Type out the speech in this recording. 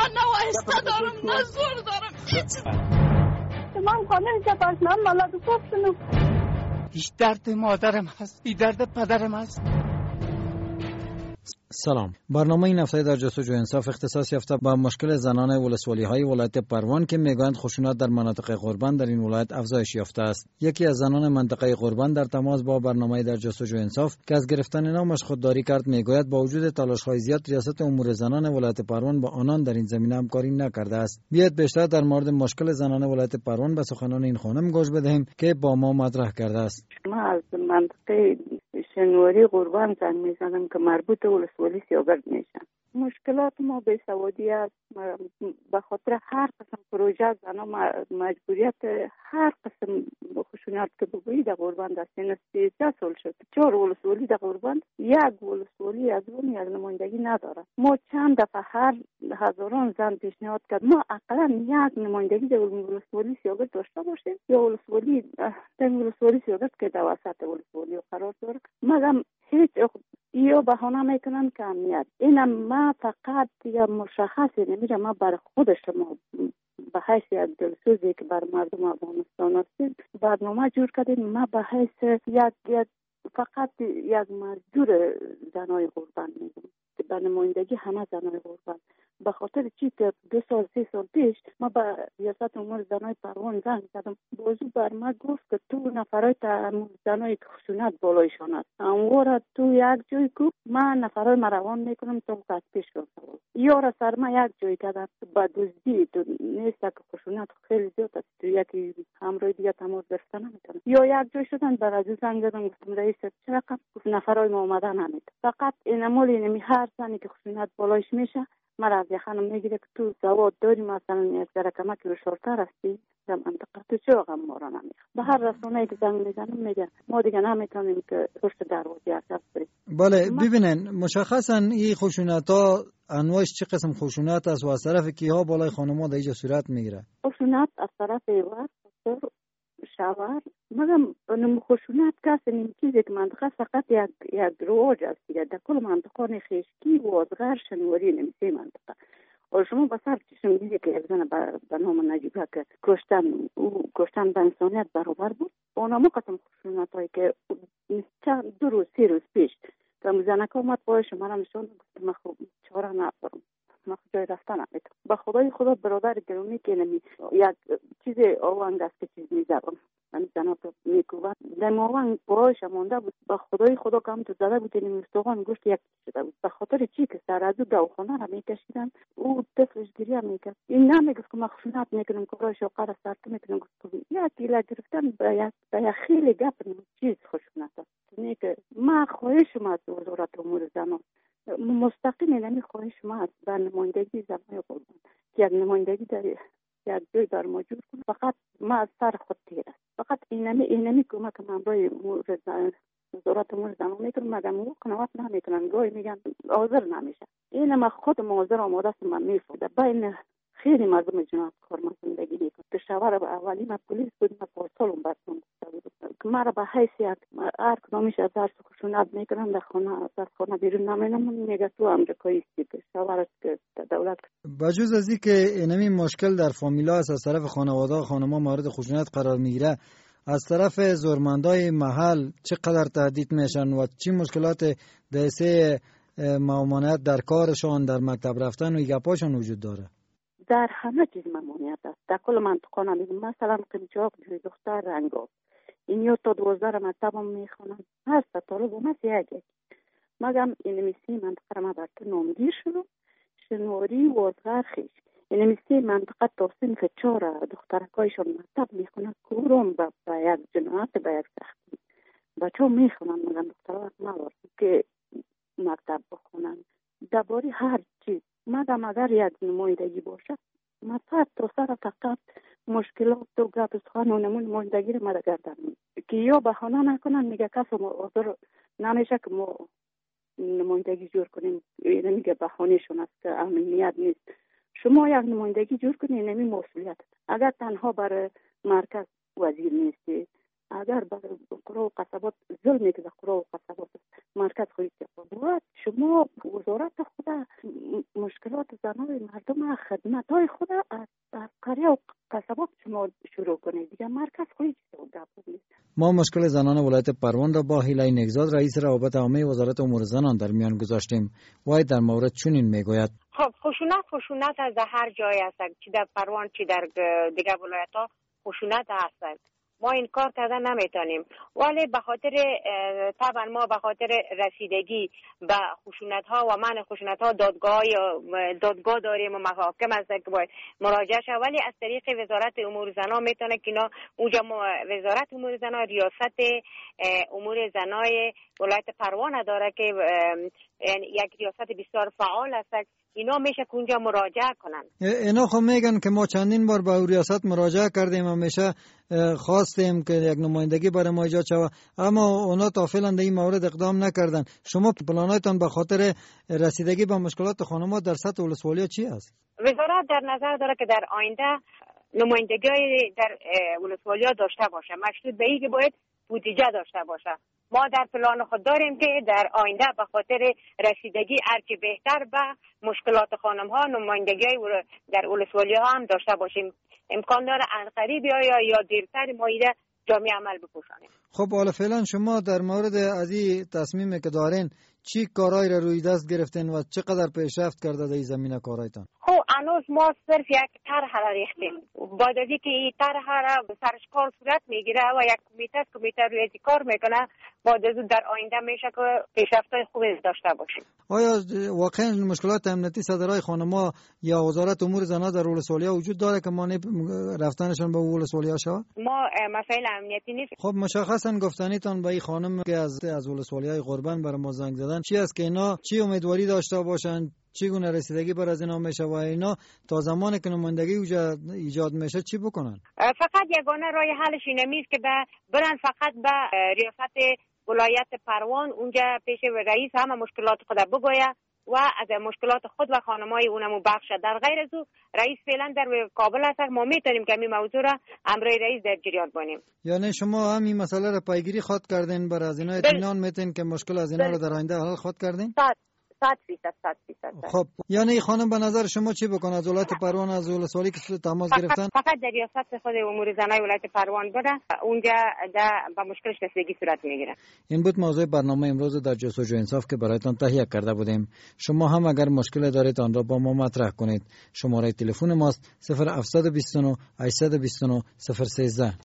نه وایسته دارم نه زور دارم هیچ. من خانه جباشنم مالا دو پسنم. هیچ درد مادرم هست، هیچ درد پدرم هست. سلام. برنامه این هفته در جستجو انصاف اختصاص یافته با مشکل زنان ولسوالی‌های ولایت پروان که میگویند خشونت در مناطق قربان در این ولایت افزایش یافته است. یکی از زنان منطقه قربان در تماس با برنامه در جستجو انصاف که از گرفتن نامش خودداری کرد میگوید با وجود تلاش‌های زیاد ریاست امور زنان ولایت پروان با آنان در این زمینه همکاری نکرده است. بیایید بیشتر در مورد مشکل زنان ولایت پروان به سخنان این خانم گوش بدهیم که با ما مطرح کرده است. ما از منطقه شنواری قربان زنگ میزنم که مربوط به ولسوالی سیاگرد میشن. مشکلات ما بیسوادی است. به خاطر هر قسم پروژه زنان مجبوریت هر قسم خشونت که بگویی در قربان است. این 13 سال شد 4 ولسوالی در قربان، یک ولسوالی از اون یک نمایندگی نداره. ما چند دفعه هر هزاران زن پیشنهاد کرد ما اقلا یک نمایندگی در ولسوالی سیاگرد داشته باشیم یا ولسوالی در ولسوالی سیاگرد که در وسط ولسوالی قرار داره، مگر هیچ یا بهانه میکنن که امنیت. اینم ما فقط یا مشخصی نمیره. ما برای خود شما به حیث یک دلسوزی که بر مردم افغانستان هستیم برنامه جور کردیم. ما به حیث یک فقط یک مزدور زنای قربان میگم که به نمایندگی همه زنای قربان. به خاطر چی که 2 سال 3 سال پیش ما به ریاست امور زنای پروان زنگ زدم، بازو بر ما گفت که تو نفرای زنای خشونت بالایشان است، امواره تو یک جای کو من نفرای مروان میکنم تا از پیش رو یارا سر ما یک جای کردن با دزدی تو نیست که خشونت خیلی زیاد است. تو یکی همراه دیگه تماس گرفتن نمیتونه یا یک جای شدن برای زنگ زدم گفتم رئیس چرا گفت نفرای ما اومدن نمیتونه. فقط این مالی نمی هر زنی که خشونت بالایش میشه مرا از خانم میگیره که تو سواد داری مثلا یک ذره کمک رو شورتر هستی در منطقه تو چه غم ما را نمیخواد. به هر رسانه‌ای که زنگ میزنم میگن ما دیگه نمیتونیم که پشت دروازه ارتب بریم. بله ببینن مشخصا این خشونت‌ها انواعش چه قسم خشونت است و از طرف کیها بالای خانم‌ها در اینجا صورت میگیره؟ خشونت از طرف ایوار شاور مگم نم خشونت کسی نمی چیزی که منطقه فقط یک رواج است دیگه. در کل منطقه خشکی و ازغر شنواری نمیشه منطقه. و شما بسر چشم دیدی که یک زن به نام نجیبه که کشتن به انسانیت برابر بود. اونا قسم خشونت هایی که 2 روز 3 روز پیش که زنک آمد پای شما را نشون گفت من خوب چاره ندارم من جای رفتن نمیتونم. به خدا برادر گرامی که نمی یک چیز آونگ است که چیز میذارم من زنات میکوبن در آونگ پایش مانده بود. به خدا کم تو زده بود این مستوغان گوشت یک شده بود. به خاطر چی که سر از دواخانه را میکشیدن او طفلش گریه میکرد. این نمیگفت که من خشونت میکنم کارش اوقات سرت میکنم گفت یک گیله گرفتن به یک خیلی گپ چیز خشونت است. نه که ما خواهشم از وزارت امور زنان مستقیم نمی خواهش ما از بر نمایندگی زنای قربان که یک نمایندگی در یک جای بر موجود کنه. فقط ما از سر خود تیر است. فقط اینمی کمک من برای وزارت امور زنان میکنم مگر مو قناعت نمیکنن گاهی میگن حاضر نمیشه. این ما خود حاضر آماده است من میفوده بین خیلی مردم جنایتکار ما زندگی میکنم. پشاور اولی ما پلیس بود ما پارسالون بردم که ما را به حیث یک هر کدامش از درس خشونت میکنم در خانه بیرون نمینم میگه تو امریکایی هستی پشاور است که دولت. بجز از این که اینمی مشکل در فامیلا است از طرف خانواده خانم‌ها مورد خشونت قرار میگیره، از طرف زورمندای محل چقدر تهدید میشن و چه مشکلات دسته ممانعت در کارشان در مکتب رفتن و گپاشون وجود داره؟ در همه چیز ممانعت است. در کل منطقه نمیدونم مثلا قمچاق جوی دختر رنگا این یا تا 12 مکتب هم میخونن هست طالب هم هست یک مگم این میسی منطقه ما برکه نامگیر شدم شنواری و ازغر خیش این میسی منطقه توسین که 4 دخترکایشون مکتب میخونن کورم به یک جنایت به یک سختی بچه ها میخونن مگم دخترها نوارد که مکتب بخونن درباره هر چیز مگم اگر یک نمایندگی باشه مطلب تا سر فقط مشکلات و گپ سخن و نمایندگی رو مده گردن که یا بهانه نکنن میگه کسی حاضر نمیشه که ما نمایندگی جور کنیم. نمیگه بهانه شون است که امنیت نیست. شما یک نمایندگی جور کنید نمی مسئولیت. اگر تنها برای مرکز وزیر نیستی اگر بر قرا و قصبات ظلمی که در قرا و قصبات مرکز خودی باید شما وزارت خود مشکلات زنان مردم خدمت های خود از قریه و قصبات شما شروع کنید دیگه مرکز خودی چیزا گپ نیست. ما مشکل زنان ولایت پروان را با هیلای نگزاد رئیس روابط عامه وزارت امور زنان در میان گذاشتیم. وای در مورد چنین میگوید: خب خشونت از هر جای هست، چی در پروان چی در دیگر ولایت ها خشونت هست. ما این کار کردن نمیتونیم، ولی به خاطر طبعا ما به خاطر رسیدگی به خشونت ها و من خشونت ها دادگاه داریم و محاکم هست که باید مراجعه شد، ولی از طریق وزارت امور زنان میتونه که اینا اونجا وزارت امور زنان ریاست امور زنای ولایت پروان داره که یک ریاست بسیار فعال است. اینا میشه که اونجا مراجعه کنن. اینا خب میگن که ما چندین بار به ریاست مراجعه کردیم، همیشه خواستیم که یک نمایندگی برای ما ایجاد شود، اما اونا تا فعلا در این مورد اقدام نکردن. شما پلانایتان به خاطر رسیدگی به مشکلات خانم‌ها در سطح ولسوالی چی است؟ وزارت در نظر داره که در آینده نمایندگی در ولسوالی داشته باشه، مشروط به اینکه باید بودجه داشته باشه. ما در پلان خود داریم که در آینده به خاطر رسیدگی هرچی بهتر به مشکلات خانم ها نمایندگی در ولسوالی ها هم داشته باشیم. امکان داره عنقریب یا دیرتر ما ایده جامعه عمل بپوشانیم. خب حالا فعلا شما در مورد از این تصمیمی که دارین چی کارایی را روی دست گرفتین و چقدر پیشرفت کرده در این زمینه کارایتان؟ خب هنوز ما صرف یک طرح را ریختیم. بعد از اینکه این طرح را سرش کار صورت میگیره و یک کمیته روی کار میکنه، بعد از در آینده میشه که پیشرفت‌های خوبی داشته باشیم. آیا واقعا مشکلات امنیتی صدرای خانم‌ها یا وزارت امور زنان در ولسوالی‌ها وجود داره که مانع رفتنشون به ولسوالی‌ها شود؟ ما مسائل امنیتی نیست. خب مشخصا گفتنیتان به این خانم که از ولسوالی‌های قربان برای ما زنگ زدن چی است که اینا چی امیدواری داشته باشن، چگونه رسیدگی بر از اینا میشه و اینا تا زمانی که نمایندگی ایجاد میشه چی بکنن؟ فقط یگانه راه حلش اینه که برن فقط به ریاست ولایت پروان، اونجا پیش رئیس همه مشکلات خود بگویه و از مشکلات خود و خانمای اونمو بخشه. در غیر از او رئیس فعلا در کابل هست، ما میتونیم که این موضوع را امرای رئیس در جریان بانیم. یعنی شما هم این مسئله را پیگیری خواهد کردین، بر از اینا اطمینان میتین که مشکل از اینا را در آینده حل خواهد کردین؟ 100%. خب یعنی این خانم به نظر شما چی بکنه؟ از ولایت پروان از ولسوالی که تماس گرفتن فقط در ریاست خود امور زنای ولایت پروان بده، اونجا با مشکلش رسیدگی صورت میگیره. این بود موضوع برنامه امروز در جستجوی انصاف که برایتان تهیه کرده بودیم. شما هم اگر مشکل دارید آن را با ما مطرح کنید. شماره تلفن ماست 0729 829 013.